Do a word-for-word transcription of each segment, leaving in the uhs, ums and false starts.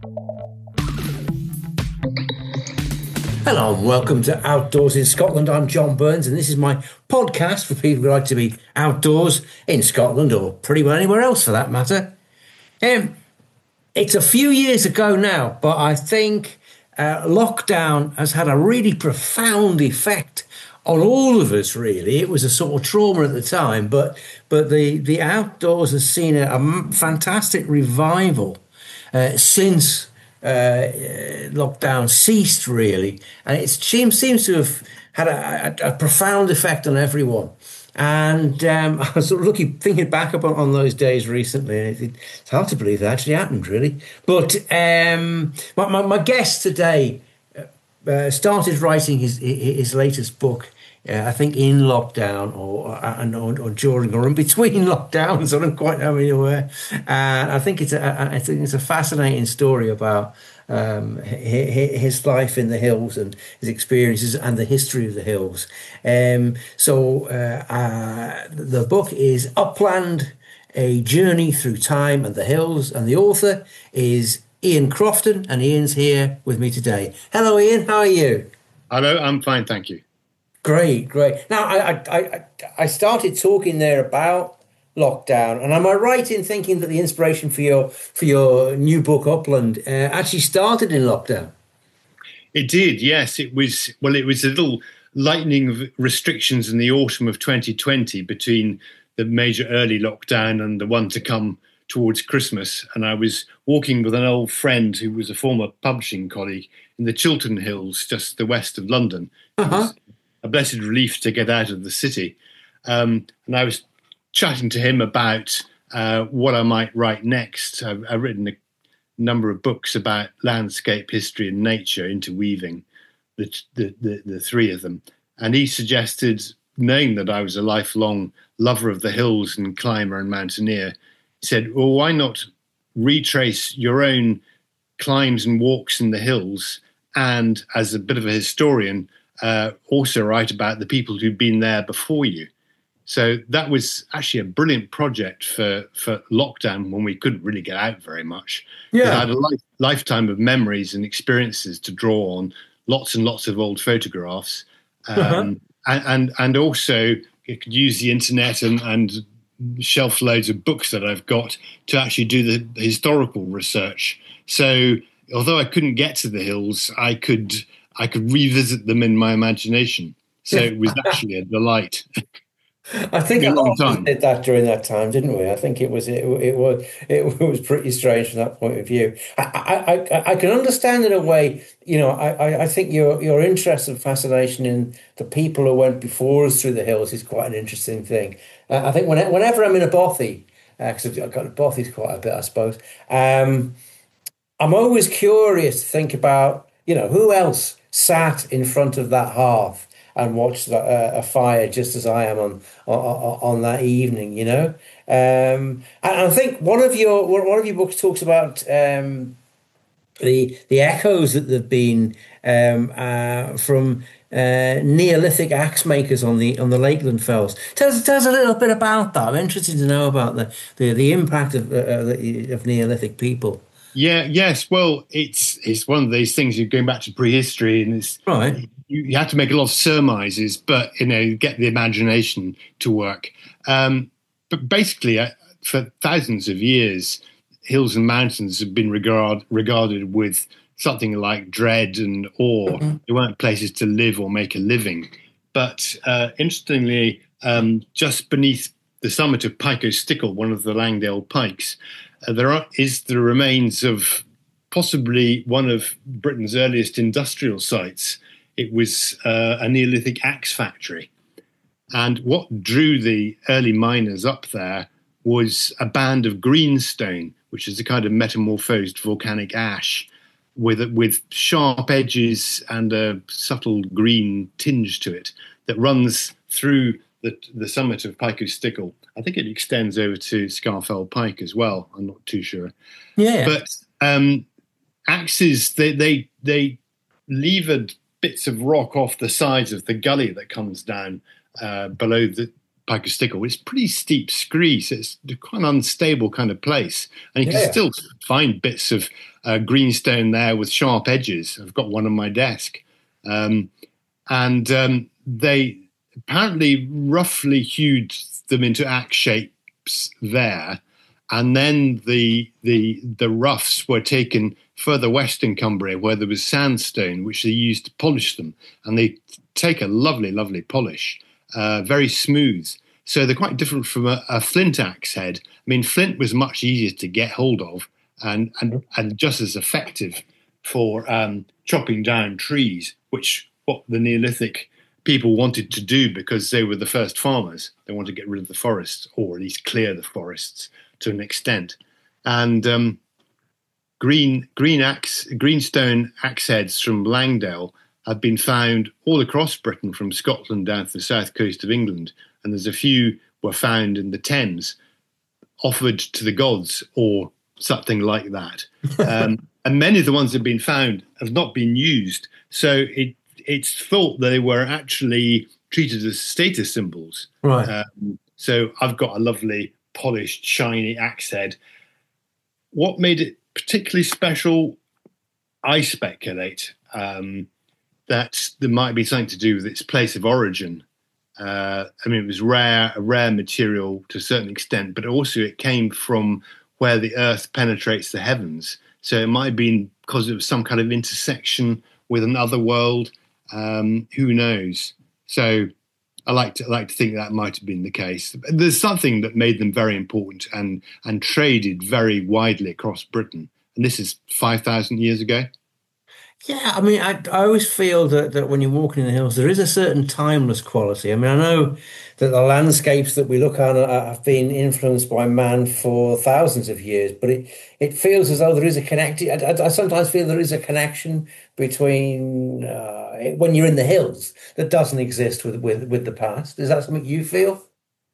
Hello and welcome to Outdoors in Scotland. I'm John Burns and this is my podcast for people who like to be outdoors in Scotland or pretty well anywhere else for that matter. Um, it's a few years ago now, but I think uh, lockdown has had a really profound effect on all of us, really. It was a sort of trauma at the time, but but the, the outdoors has seen a, a fantastic revival uh, since Uh, lockdown ceased, really, and it seems seems to have had a, a, a profound effect on everyone. And um, I was sort of looking, thinking back upon on those days recently, and it, it's hard to believe that actually happened, really. But um, my, my, my guest today uh, started writing his his latest book. Uh, I think in lockdown, or, uh, or or during, or in between lockdowns. I don't quite know anywhere. And I think it's a I think it's a fascinating story about um, his life in the hills and his experiences and the history of the hills. Um, so uh, uh, the book is Upland: A Journey Through Time and the Hills, and the author is Ian Crofton, and Ian's here with me today. Hello, Ian. How are you? Hello. I'm fine, thank you. Great, great. Now, I, I, I started talking there about lockdown, and am I right in thinking that the inspiration for your for your new book, Upland, uh, actually started in lockdown? It did, yes. It was well. It was a little lightening of restrictions in the autumn of twenty twenty between the major early lockdown and the one to come towards Christmas. And I was walking with an old friend who was a former publishing colleague in the Chiltern Hills, just the west of London. Uh-huh. A blessed relief to get out of the city. Um, and I was chatting to him about uh, what I might write next. I've, I've written a number of books about landscape, history and nature, interweaving the, the, the, the three of them. And he suggested, knowing that I was a lifelong lover of the hills and climber and mountaineer, he said, well, why not retrace your own climbs and walks in the hills, and as a bit of a historian, Uh, also write about the people who've been there before you. So that was actually a brilliant project for, for lockdown when we couldn't really get out very much. Yeah. I had a life, lifetime of memories and experiences to draw on, lots and lots of old photographs. Um, uh-huh. and, and and also you could use the internet and, and shelf loads of books that I've got to actually do the historical research. So although I couldn't get to the hills, I could... I could revisit them in my imagination. So it was actually a delight. I think a lot of us did that during that time, didn't we? I think it was it, it was it was pretty strange from that point of view. I I, I, I can understand in a way, you know. I, I think your your interest and fascination in the people who went before us through the hills is quite an interesting thing. Uh, I think when, whenever I'm in a bothy, because uh, I've got a bothies quite a bit, I suppose. Um, I'm always curious to think about, you know, who else sat in front of that hearth and watched the, uh, a fire just as I am on on, on that evening, you know. Um, and I think one of your one of your books talks about um, the the echoes that there've been um, uh, from uh, Neolithic axe makers on the on the Lakeland Fells. Tell us, tell us a little bit about that. I'm interested to know about the the, the impact of uh, of Neolithic people. Yeah, yes. Well, it's it's one of these things. You're going back to prehistory, and it's right. You, you have to make a lot of surmises, but you know, get the imagination to work. Um, but basically, uh, for thousands of years, hills and mountains have been regard, regarded with something like dread and awe. Mm-hmm. They weren't places to live or make a living. But uh, interestingly, um, just beneath the summit of Pike o' Stickle, one of the Langdale pikes, Uh, there are, is the remains of possibly one of Britain's earliest industrial sites. It was uh, a Neolithic axe factory. And what drew the early miners up there was a band of greenstone, which is a kind of metamorphosed volcanic ash with, with sharp edges and a subtle green tinge to it that runs through the, the summit of Pike o' Stickle. I think it extends over to Scafell Pike as well. I'm not too sure. Yeah. But um, axes, they, they, they levered bits of rock off the sides of the gully that comes down uh, below the, Pike of Stickle. It's pretty steep scree, so it's quite an unstable kind of place. And you Yeah. can still find bits of uh, greenstone there with sharp edges. I've got one on my desk. Um, and um, they apparently roughly hewed them into axe shapes there. And then the the the roughs were taken further west in Cumbria, where there was sandstone, which they used to polish them. And they take a lovely, lovely polish. Uh, very smooth. So they're quite different from a, a flint axe head. I mean, flint was much easier to get hold of and, and, and just as effective for um, chopping down trees, which what the Neolithic people wanted to do because they were the first farmers. They wanted to get rid of the forests, or at least clear the forests to an extent. And um, green green axe, greenstone axe heads from Langdale have been found all across Britain, from Scotland down to the south coast of England. And there's a few were found in the Thames, offered to the gods or something like that. Um, and many of the ones that have been found have not been used. So it, it's thought they were actually treated as status symbols. Right. Um, so I've got a lovely, polished, shiny axe head. What made it particularly special, I speculate, um, that there might be something to do with its place of origin. Uh, I mean, it was rare, a rare material to a certain extent, but also it came from where the earth penetrates the heavens. So it might have been because it was some kind of intersection with another world. Um, who knows? So I like to I like to think that might have been the case. There's something that made them very important and and traded very widely across Britain. And this is five thousand years ago. Yeah, I mean, I, I always feel that, that when you're walking in the hills, there is a certain timeless quality. I mean, I know that the landscapes that we look on are, have been influenced by man for thousands of years, but it, it feels as though there is a connection. I, I, I sometimes feel there is a connection between uh, when you're in the hills that doesn't exist with, with, with the past. Is that something you feel?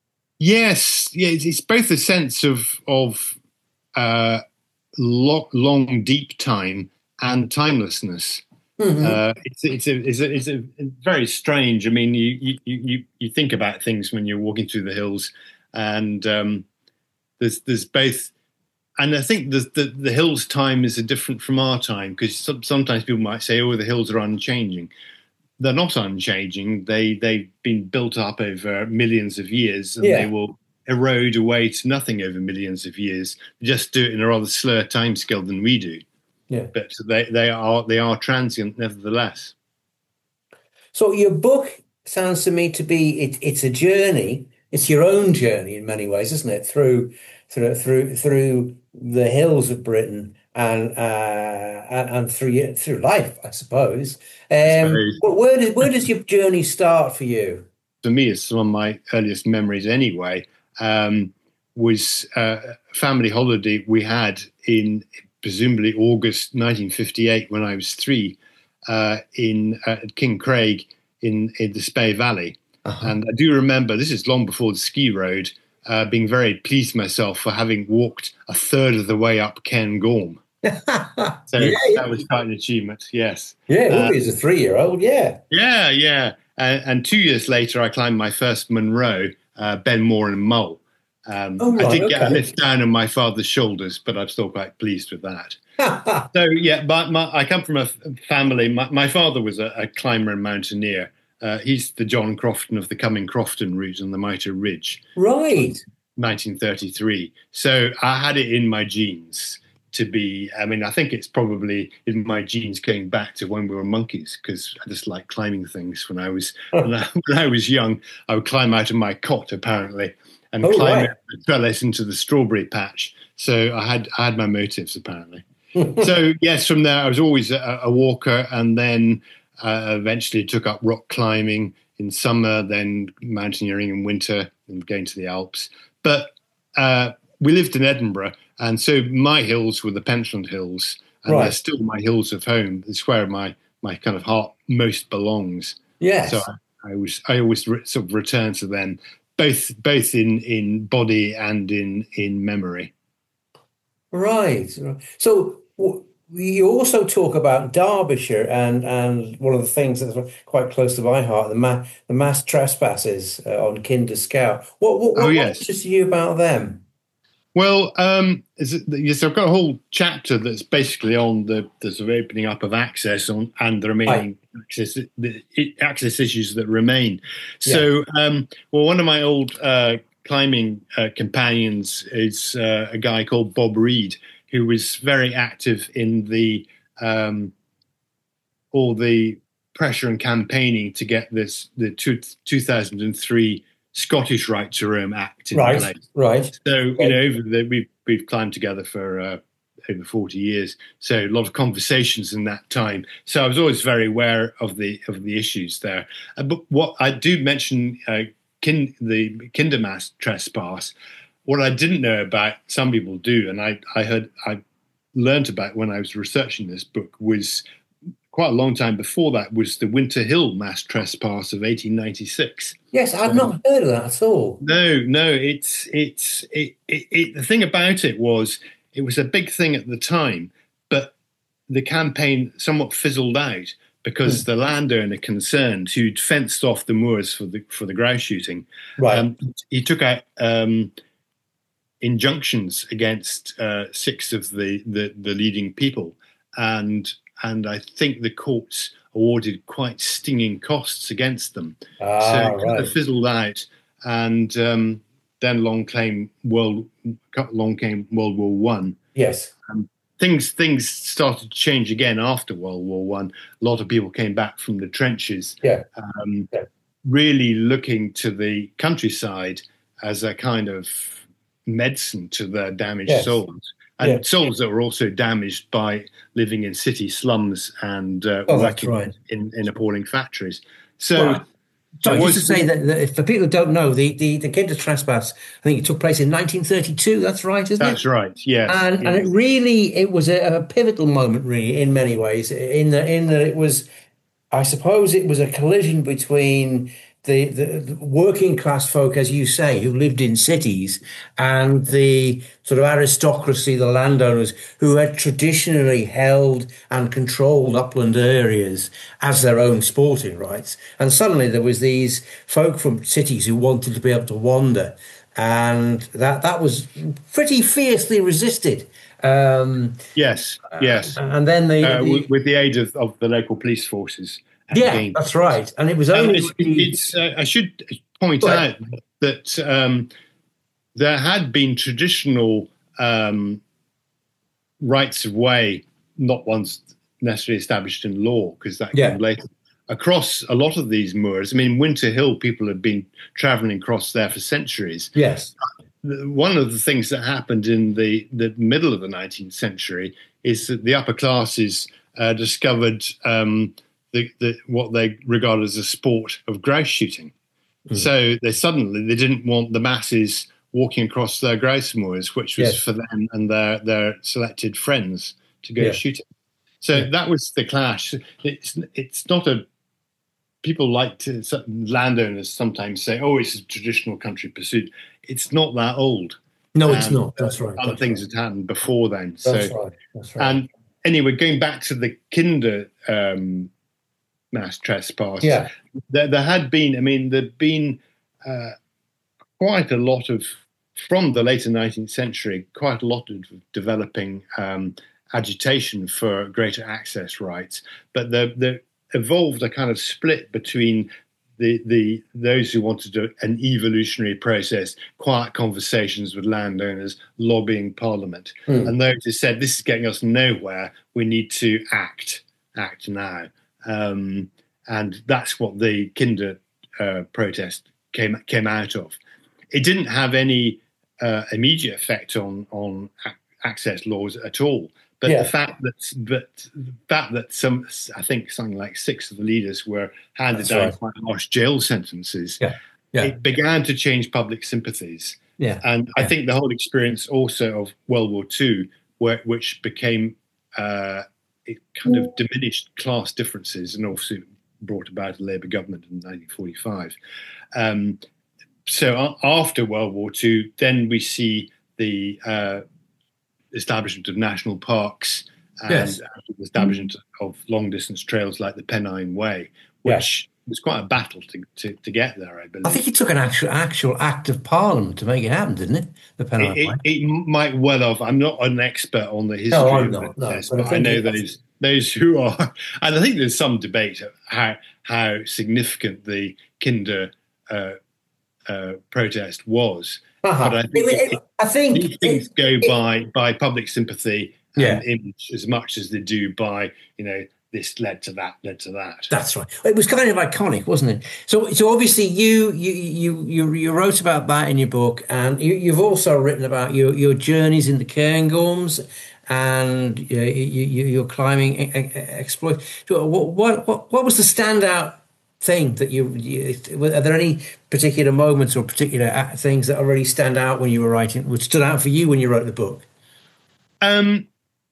Yes, yeah, it's, it's both a sense of of uh, lo- long, deep time and timelessness. Mm-hmm. Uh, it's, it's, a, it's, a, it's a very strange. I mean, you, you you you think about things when you're walking through the hills, and um, there's there's both, and I think the, the the hills' time is different from our time, because some, sometimes people might say, "Oh, the hills are unchanging." They're not unchanging. They they've been built up over millions of years, and yeah. they will erode away to nothing over millions of years. They just do it in a rather slower timescale than we do. Yeah, but they, they are they are transient nevertheless. So your book sounds to me to be it, it's a journey. It's your own journey in many ways, isn't it? Through through through through the hills of Britain and uh, and, and through through life, I suppose. Um, but where does where does your journey start for you? For me, it's one of my earliest memories. Anyway, um, was uh, a family holiday we had in presumably August nineteen fifty-eight, when I was three, uh, in uh, King Craig in, in the Spey Valley. Uh-huh. And I do remember, this is long before the ski road, uh, being very pleased myself for having walked a third of the way up Cairn Gorm. So yeah, yeah. That was quite an achievement, yes. Yeah, it would uh, be as a three-year-old, yeah. Yeah, yeah. And, and two years later, I climbed my first Munro, uh, Ben More and Mull. Um, oh, right, I did okay. get a lift down on my father's shoulders, but I'm still quite pleased with that. So, yeah, but my, I come from a family. My, my father was a, a climber and mountaineer. Uh, he's the John Crofton of the Cumming Crofton route on the Mitre Ridge. Right. nineteen thirty-three. So I had it in my genes to be, I mean, I think it's probably in my genes going back to when we were monkeys, because I just like climbing things. When I was when, I, when I was young, I would climb out of my cot, apparently, and oh, climb right. the trellis into the strawberry patch. So I had I had my motives, apparently. So yes, from there I was always a, a walker, and then uh, eventually took up rock climbing in summer, then mountaineering in winter, and going to the Alps. But uh, we lived in Edinburgh, and so my hills were the Pentland Hills, and right. they're still my hills of home. It's where my my kind of heart most belongs. Yes. So I, I always I always re- sort of return to them, both both in, in body and in in memory. Right. So You also talk about Derbyshire, and and one of the things that's quite close to my heart, the ma the mass trespasses uh, on Kinder Scout. What what Oh what, what yes. interests you about them? Well, um, is it, yes, I've got a whole chapter that's basically on the, the sort of opening up of access on and the Right. remaining access the access issues that remain. Yeah. So, um, well, one of my old uh, climbing uh, companions is uh, a guy called Bob Reed, who was very active in the um, all the pressure and campaigning to get this the two, two thousand three Scottish Right to Roam Act in Right. place. Right. So you know, Okay. over the, we've we've climbed together for uh, over forty years. So a lot of conversations in that time. So I was always very aware of the of the issues there. Uh, but what I do mention, uh, kin, the Kindermass trespass. What I didn't know about, some people do, and I I heard I learned about when I was researching this book, was quite a long time before that, was the Winter Hill mass trespass of eighteen ninety-six. Yes, I've So not heard of that at all. no, no, it's it's it, it, it, the thing about it was it was a big thing at the time, but the campaign somewhat fizzled out Hmm. because the landowner concerned, who'd fenced off the moors for the for the grouse shooting, Right. um, he took out um, injunctions against uh, six of the, the the leading people, and and I think the courts awarded quite stinging costs against them. So Ah, it kind of right. fizzled out, and um, then long came world long came World War One. Yes. Um, things things started to change again after World War One. A lot of people came back from the trenches, Yeah. um, Yeah. really looking to the countryside as a kind of medicine to their damaged Yes. souls, Yeah. and souls that were also damaged by living in city slums and uh, Oh, that's working right. in, in appalling factories. So Well, there sorry, just to was, say that, that if for people who don't know, the, the, the Kinder Trespass, I think it took place in nineteen thirty-two. That's right, isn't it? that's right, yes, And and it yes, really it was a, a pivotal moment, really, in many ways. In the in that it was, I suppose, it was a collision between the, the, the working class folk, as you say, who lived in cities, and the sort of aristocracy, the landowners, who had traditionally held and controlled upland areas as their own sporting rights. And suddenly there was these folk from cities who wanted to be able to wander, and that that was pretty fiercely resisted. Um, yes, yes, and then the uh, w- the with the aid of, of the local police forces and yeah, game. that's right. And it was Um, only it's, really it's uh, I should point go ahead. out that um, there had been traditional um, rights of way, not ones necessarily established in law, because that came Yeah. later, across a lot of these moors. I mean, Winter Hill, people had been traveling across there for centuries. Yes. One of the things that happened in the, the middle of the nineteenth century is that the upper classes uh, discovered um, the, the, what they regarded as a sport of grouse shooting. Mm. So they suddenly they didn't want the masses walking across their grouse moors, which was Yes. for them and their their selected friends to go Yeah. shooting. So Yeah. that was the clash. It's it's not a people like to landowners sometimes say, "Oh, it's a traditional country pursuit." It's not that old, No, it's and not. uh, That's right. other That's things right. had happened before then. That's So right. That's right. and anyway, going back to the Kinder um, mass trespass, Yeah. there, there had been. I mean, there'd been uh, quite a lot of from the later nineteenth century, quite a lot of developing um, agitation for greater access rights, but there, there evolved a kind of split between the, the those who wanted a, an evolutionary process, quiet conversations with landowners, lobbying Parliament, Mm. and those who said this is getting us nowhere. We need to act, act now, um, and that's what the Kinder uh, protest came came out of. It didn't have any uh, immediate effect on on a- access laws at all. But the Yeah. fact that that the fact that some, I think something like six of the leaders were handed That's down right. quite harsh jail sentences, Yeah. Yeah. it began to change public sympathies. Yeah. And I Yeah. think the whole experience also of World War Two, where, which became uh, it kind of diminished class differences and also brought about a Labour government in nineteen forty-five. Um, so a- after World War Two, then we see the uh, establishment of national parks and Yes. the establishment of long distance trails like the Pennine Way, Yes. which was quite a battle to, to, to get there, I believe. I think it took an actual actual act of Parliament to make it happen, didn't it? The Pennine It, Way. it, it might well have. I'm not an expert on the history No, I'm of not. No, this, but I but I think know it- those those who are, and I think there's some debate of how how significant the Kinder uh, uh, protest was. Uh-huh. But I think It- it, it- I think these things it- go it- by by public sympathy Yeah. and image as much as they do by, you know, this led to that, led to that. That's right. It was kind of iconic, wasn't it? So, so obviously, you you you you, you wrote about that in your book, and you, you've also written about your, your journeys in the Cairngorms and you, you, you, your climbing e- e- exploit. So What, what what what was the standout thing that you, you? Are there any particular moments or particular a- things that already stand out when you were writing? Which stood out for you when you wrote the book? Um,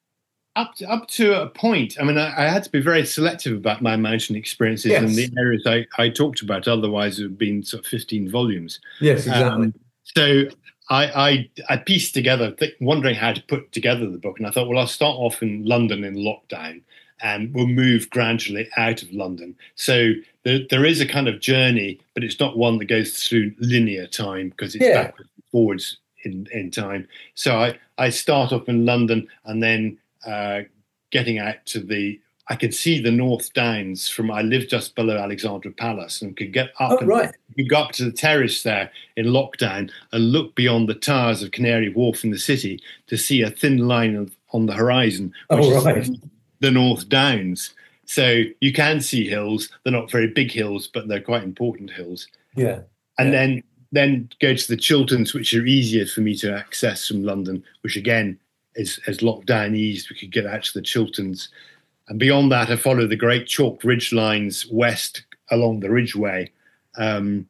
up to, up to a point. I mean, I, I had to be very selective about my mountain experiences Yes. and the areas I, I talked about. Otherwise, it would have been sort of fifteen volumes. Yes, Um, so I, I, I pieced together, th- wondering how to put together the book, and I thought, well, I'll start off in London in lockdown, and we'll move gradually out of London. So there, there is a kind of journey, but it's not one that goes through linear time because it's Yeah. backwards and forwards in, in time. So I, I start up in London and then uh, getting out to the, I could see the North Downs from, I lived just below Alexandra Palace and could get up Oh, and right. you go up to the terrace there in lockdown and look beyond the towers of Canary Wharf in the city to see a thin line of, on the horizon, which Oh, is right. the North Downs. So you can see hills. They're not very big hills, but they're quite important hills. Yeah. And Yeah. then then go to the Chilterns, which are easier for me to access from London, which again, is as lockdown eased, we could get out to the Chilterns. And beyond that, I follow the great chalk ridge lines west along the Ridgeway, um,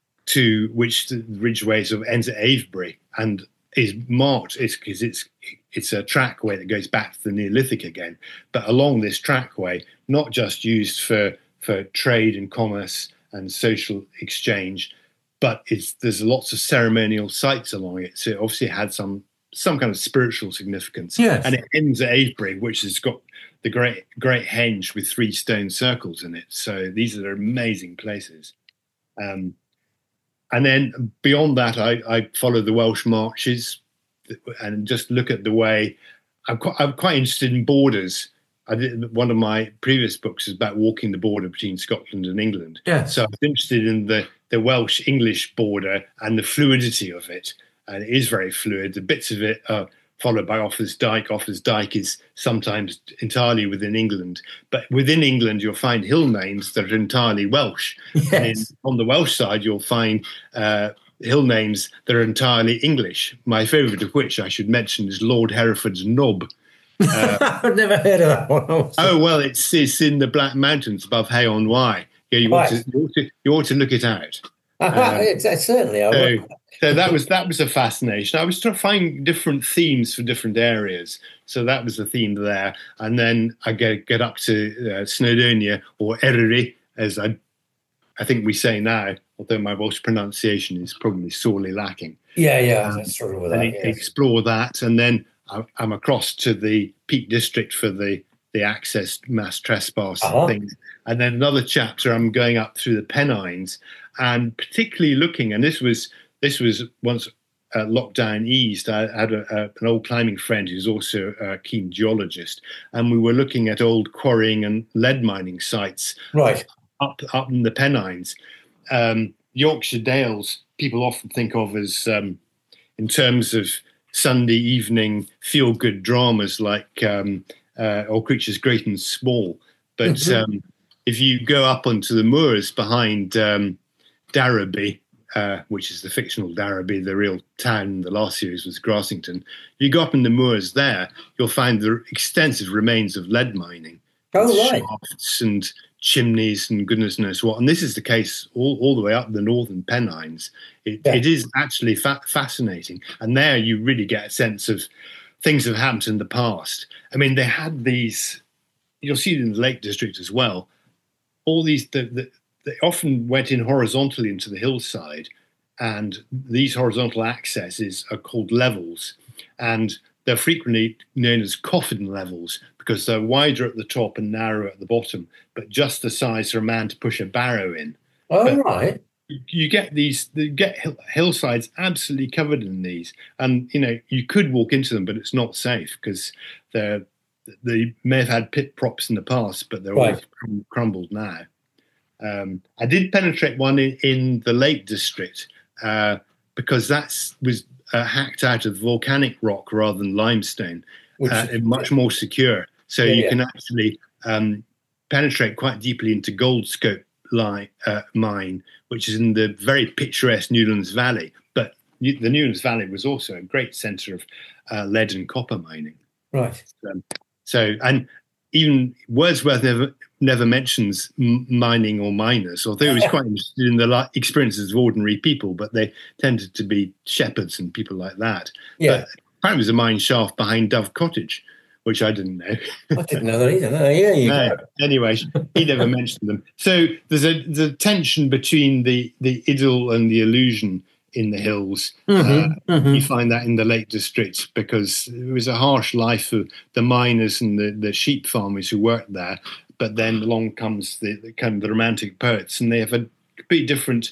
to which the Ridgeway sort of ends at Avebury and is marked. It's because it's it's a trackway that goes back to the Neolithic again. But along this trackway, not just used for for trade and commerce and social exchange, but it's there's lots of ceremonial sites along it. So it obviously had some some kind of spiritual significance. Yes. And it ends at Avebury, which has got the great great henge with three stone circles in it. So these are amazing places. Um, and then beyond that, I, I follow the Welsh marches and just look at the way. I'm quite, I'm quite interested in borders. I did, one of my previous books is about walking the border between Scotland and England. Yes. So I was interested in the, the Welsh-English border and the fluidity of it. And it is very fluid. The bits of it are followed by Offa's Dyke. Offa's Dyke is sometimes entirely within England. But within England, you'll find hill names that are entirely Welsh. Yes. And in, on the Welsh side, you'll find uh, hill names that are entirely English. My favourite of which I should mention is Lord Hereford's Knob. Uh, I've never heard of that one. Oh, well, it's, it's in the Black Mountains above Hay on Wye. Yeah, you, right. ought to, you, ought to, you ought to look it out. Uh, it's, it's certainly. I so, so that was that was a fascination. I was trying to find different themes for different areas. So that was the theme there. And then I get get up to uh, Snowdonia or Eryri, as I I think we say now, although my Welsh pronunciation is probably sorely lacking. Yeah, yeah, um, I struggle with that. And yes. explore that, and then I'm across to the Peak District for the the access mass trespass uh-huh. thing. And then another chapter, I'm going up through the Pennines, and particularly looking, and this was this was once uh, lockdown eased. I had a, a, an old climbing friend who's also a keen geologist, and we were looking at old quarrying and lead mining sites right up up in the Pennines. Um, Yorkshire Dales, people often think of as um, in terms of Sunday evening feel-good dramas like um, uh, All Creatures Great and Small. But mm-hmm. um, if you go up onto the moors behind um, Darrowby, uh, which is the fictional Darrowby, the real town in the last series was Grassington, if you go up in the moors there, you'll find the extensive remains of lead mining. Oh, right. Shafts and chimneys and goodness knows what. And this is the case all, all the way up the northern Pennines. It, yeah. it is actually fa- fascinating. And there you really get a sense of things that have happened in the past. I mean, they had these, you'll see it in the Lake District as well, all these, the, the, they often went in horizontally into the hillside, and these horizontal accesses are called levels. And they're frequently known as coffin levels because they're wider at the top and narrower at the bottom, but just the size for a man to push a barrow in. Oh, but right. You get these, you get hill, hillsides absolutely covered in these, and you know you could walk into them, but it's not safe because they're they may have had pit props in the past, but they're Right. all crum- crumbled now. Um, I did penetrate one in, in the Lake District uh, because that was uh, hacked out of volcanic rock rather than limestone, Which uh, is- and much more secure. So Yeah, you yeah. can actually um, penetrate quite deeply into Goldscope line, uh, mine, which is in the very picturesque Newlands Valley. But New- the Newlands Valley was also a great centre of uh, lead and copper mining. Right. Um, so, and even Wordsworth never never mentions m- mining or miners, although he was quite interested in the li- experiences of ordinary people, but they tended to be shepherds and people like that. Yeah. But apparently there's a mine shaft behind Dove Cottage, which I didn't know. I didn't know that either. No, yeah, you No. go. Anyway, he never mentioned them. So there's a the tension between the, the idyll and the illusion in the hills. Mhm, Uh, mhm. You find that in the Lake District because it was a harsh life for the miners and the, the sheep farmers who worked there. But then along comes the, the kind of the romantic poets, and they have a completely different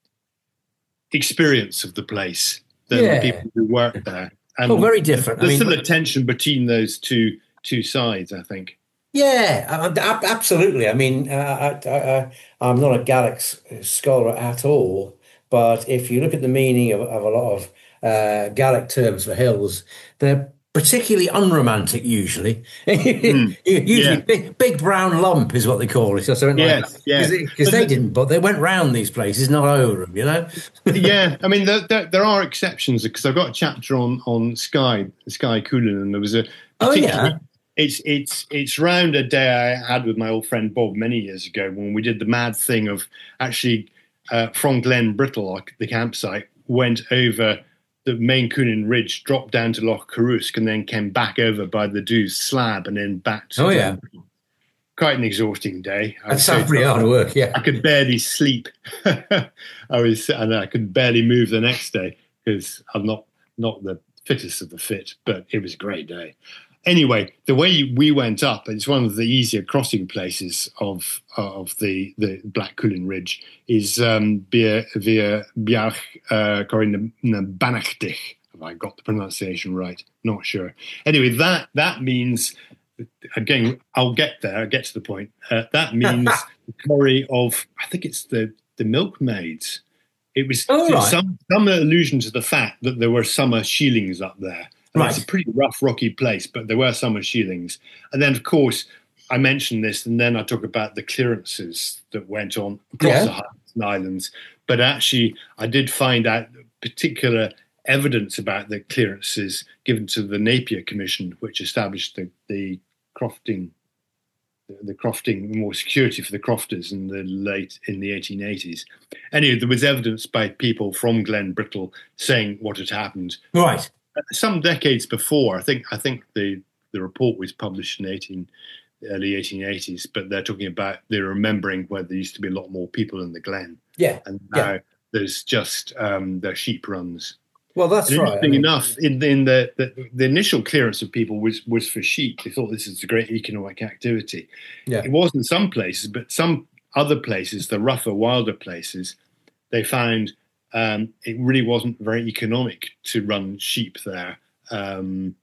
experience of the place than Yeah. the people who work there. And Oh, very different. I There's mean, still a tension between those two two sides, I think. yeah, I- I- ab- absolutely. I mean, uh, I, I, I, I'm not a Gaelic s- scholar at all, but if you look at the meaning of, of a lot of uh, Gaelic terms for hills, they're particularly unromantic usually. Usually, yeah. big, big brown lump is what they call it, or something like Yes, that. yes. Because But they the- didn't, but they went round these places, not over them, you know? Yeah, I mean, there, there, there are exceptions because I've got a chapter on on Sky Sky Coolin, and there was a Oh, particularly- yeah. It's it's it's round a day I had with my old friend Bob many years ago when we did the mad thing of actually uh, from Glen Brittle, like the campsite, went over the main Coonan Ridge, dropped down to Loch Carrusk, and then came back over by the Dew's slab and then back to Oh, Glen yeah. Brittle. Quite an exhausting day. I That was sounds so pretty tired. hard work, yeah. I could barely sleep. I was, and I could barely move the next day because I'm not not the fittest of the fit. But it was a great day. Anyway, the way we went up, it's one of the easier crossing places of of the the Black Coolan Ridge, is um, via via Biarch uh, Corin na Bannachtich. Have I got the pronunciation right? Not sure. Anyway, that that means. Again, I'll get there. I'll get to the point. Uh, that means the quarry of, I think it's the, the milkmaids. It was Oh, right. some some allusion to the fact that there were summer sheilings up there. And Right. It's a pretty rough, rocky place, but there were summer sheilings. And then, of course, I mentioned this, and then I talk about the clearances that went on across Yeah. the Highlands and Islands. But actually, I did find out particular evidence about the clearances given to the Napier Commission, which established the, the crofting, the, the crofting, more security for the crofters in the late in the eighteen eighties. Anyway, there was evidence by people from Glen Brittle saying what had happened Right. some decades before. I think I think the the report was published in eighteen early eighteen eighties, but they're talking about they're remembering where there used to be a lot more people in the Glen, Yeah. and now Yeah. there's just um, their sheep runs. Well, that's And right. I interesting mean, enough, in, in the, the the initial clearance of people was was for sheep. They thought this is a great economic activity. yeah. It was in some places, but some other places, the rougher, wilder places, they found um, it really wasn't very economic to run sheep there. Um,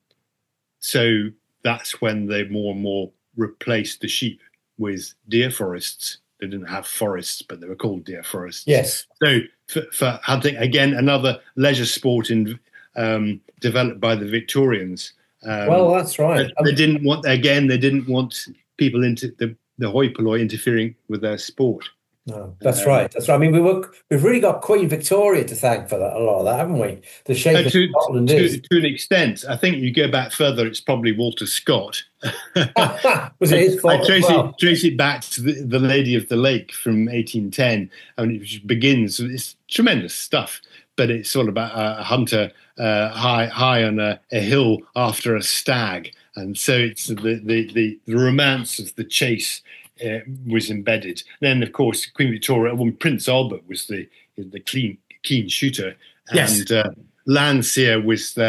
so that's when they more and more replaced the sheep with deer forests. They didn't have forests, but they were called deer forests. Yes. So for, for hunting, again, another leisure sport in, um, developed by the Victorians. Um, Well, that's right. they, they didn't want, again, they didn't want people into the, the hoi polloi interfering with their sport. No, that's Um, right. That's right. I mean, we were, we've really got Queen Victoria to thank for that, a lot of that, haven't we? The shape Uh, of to, Scotland to, is. to an extent, I think you go back further, it's probably Walter Scott. Was it his I fault? as trace, well? it, trace it back to the, the Lady of the Lake from eighteen ten, and it begins. It's tremendous stuff, but it's all about a hunter uh, high high on a, a hill after a stag, and so it's the the, the, the romance of the chase uh, was embedded. Then, of course, Queen Victoria, when Prince Albert was the the clean keen shooter, Yes. and uh, Landseer was the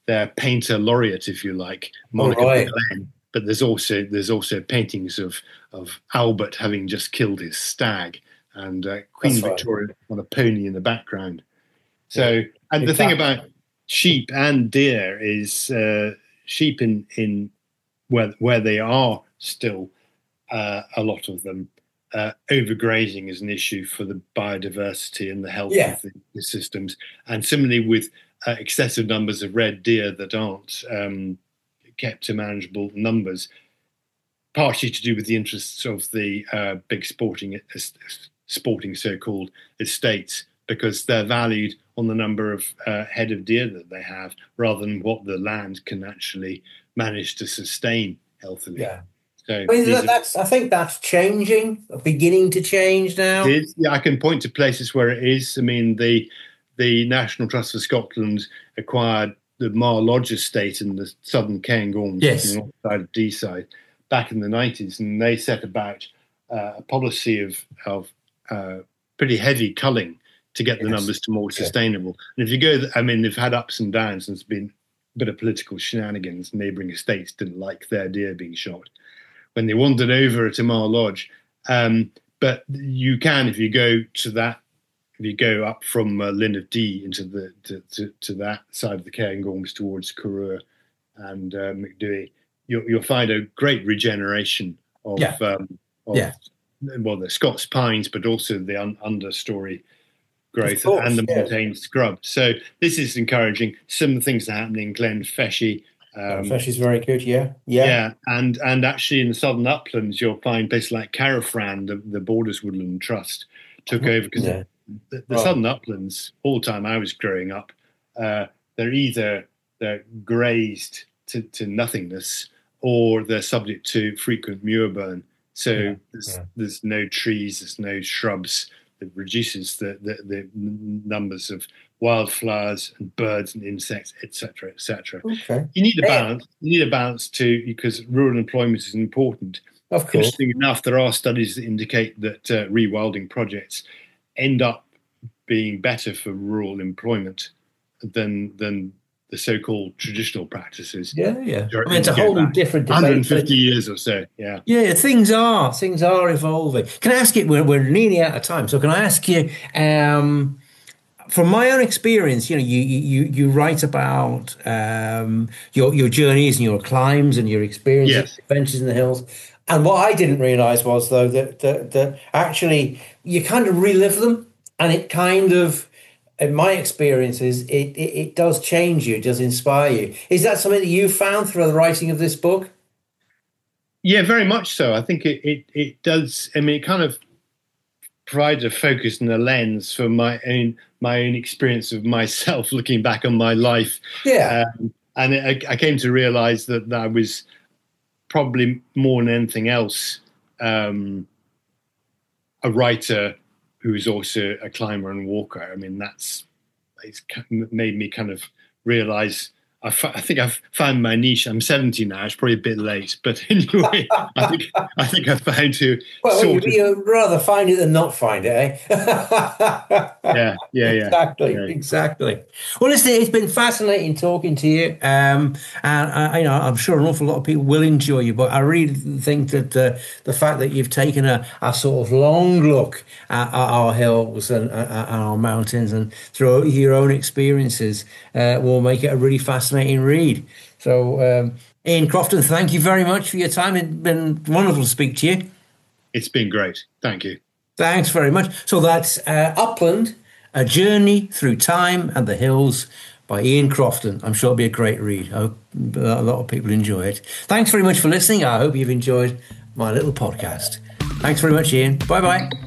their painter laureate, if you like, Monica All right. Glen. But there's also there's also paintings of of Albert having just killed his stag, and uh, Queen That's right. Victoria on a pony in the background. So, Yeah, and the exactly. thing about sheep and deer is uh, sheep in in where where they are still uh, a lot of them. Uh, overgrazing is an issue for the biodiversity and the health Yeah. of the, the systems, and similarly with uh, excessive numbers of red deer that aren't um, kept to manageable numbers, partially to do with the interests of the uh, big sporting sporting so-called estates, because they're valued on the number of uh, head of deer that they have, rather than what the land can actually manage to sustain healthily. Yeah. So I mean, these that, are- that's. I think that's changing, beginning to change now. It is. Yeah, I can point to places where it is. I mean, the the National Trust for Scotland acquired the Mar Lodge estate in the southern Cairngorms, Yes. on the north side of Deeside, back in the nineties, and they set about uh, a policy of of uh, pretty heavy culling to get the Yes. numbers to more Yeah. sustainable. And if you go, I mean, they've had ups and downs, and there's been a bit of political shenanigans. Neighbouring estates didn't like their deer being shot when they wandered over to Mar Lodge. Um, but you can, if you go to that, if you go up from uh, Linn of Dee into the to, to, to that side of the Cairngorms towards Corrua and uh, McDuy, you'll, you'll find a great regeneration of, Yeah. um, of Yeah. well, the Scots pines, but also the un- understory growth course, and the yeah. montane scrub. So this is encouraging. Some of the things that are happening in Glen Feshie. Um, Fish is very good. Yeah. Yeah. yeah, and and actually in the southern uplands, you'll find places like Carafran, the, the Borders Woodland Trust, took over because Yeah. the, the Right. southern uplands, all the time I was growing up, uh, they're either they're grazed to, to nothingness or they're subject to frequent muir burn. So Yeah, there's, yeah. there's no trees, there's no shrubs. That reduces the, the, the numbers of wildflowers and birds and insects, et cetera, et cetera. Okay. You need a Yeah. balance. You need a balance too, because rural employment is important. Of course. Interesting enough, there are studies that indicate that uh, rewilding projects end up being better for rural employment than than the so-called traditional practices. Yeah. Yeah. Sure, I mean, it's a you go whole back different one hundred debate. but fifty years or so. Yeah. Yeah, things are things are evolving. Can I ask you? We're, we're nearly out of time, so can I ask you? Um, from my own experience, you know, you you you write about um, your your journeys and your climbs and your experiences, Yes. adventures in the hills. And what I didn't realise was though that, that that actually you kind of relive them, and it kind of, in my experiences, it, it it does change you, it does inspire you. Is that something that you found through the writing of this book? Yeah, very much so. I think it, it, it does. I mean, it kind of provides a focus and a lens for my own my own experience of myself, looking back on my life. Yeah. Um, and it, I, I came to realize that, that I was probably more than anything else um, a writer who is also a climber and walker. I mean, that's it's made me kind of realize. I, f- I think I've found my niche. I'm seventy now. It's probably a bit late, but anyway, I think I think I've found to Well, sort you, of. you'd rather find it than not find it, eh? Yeah, yeah, yeah. Exactly, yeah. exactly. Well, listen, it's been fascinating talking to you, um, and I, you know, I'm sure an awful lot of people will enjoy you. But I really think that uh, the fact that you've taken a, a sort of long look at, at our hills and, and our mountains, and through your own experiences, uh, will make it a really fascinating read. So, um, Ian Crofton, thank you very much for your time. It's been wonderful to speak to you. It's been great. Thank you. Thanks very much. So that's uh, Upland, A Journey Through Time and the Hills by Ian Crofton. I'm sure it'll be a great read. I hope a lot of people enjoy it. Thanks very much for listening. I hope you've enjoyed my little podcast. Thanks very much, Ian. Bye-bye.